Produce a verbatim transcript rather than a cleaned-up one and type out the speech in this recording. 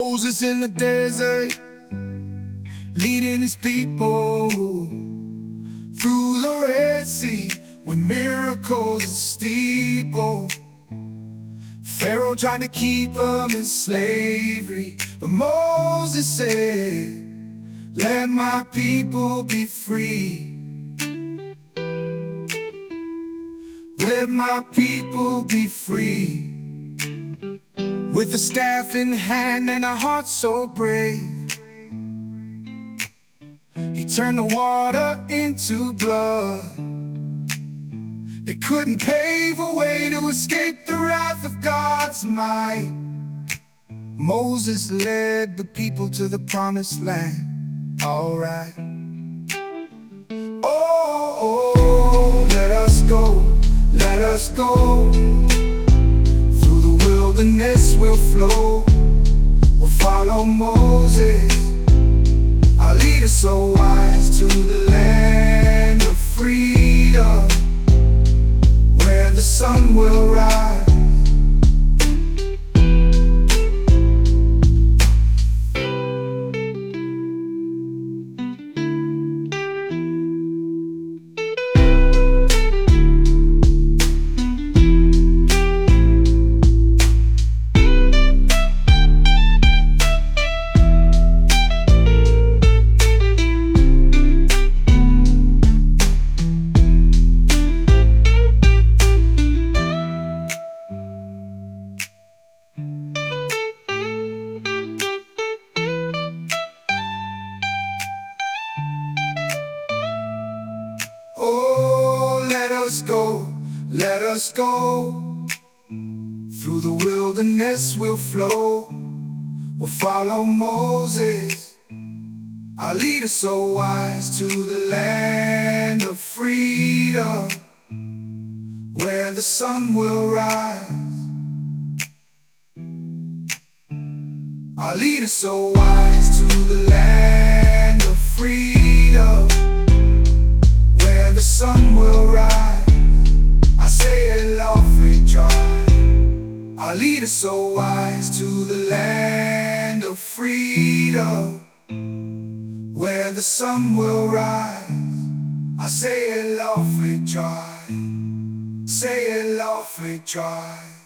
Moses in the desert, leading his people through the Red Sea with miracles and steeple. Pharaoh trying to keep them in slavery, but Moses said, "Let my people be free. Let my people be free." With a staff in hand and a heart so brave, he turned the water into blood. They couldn't pave a way to escape the wrath of God's might. Moses led the people to the promised land. All right. Oh, oh, let us go, let us go. Through the wilderness we'll flow. We'll follow Moses, our leader so wise, to the land of freedom, where the sun will rise. Oh, let us go, let us go. Through the wilderness we'll flow. We'll follow Moses, our leader so wise, to the land of freedom, where the sun will rise. Our leader so wise, to the land of freedom, where the sun will rise. I say it, Lord, rejoice. Our leader so wise, to the land of freedom, where the sun will rise. I say it, Lord, rejoice. Say it, Lord, rejoice.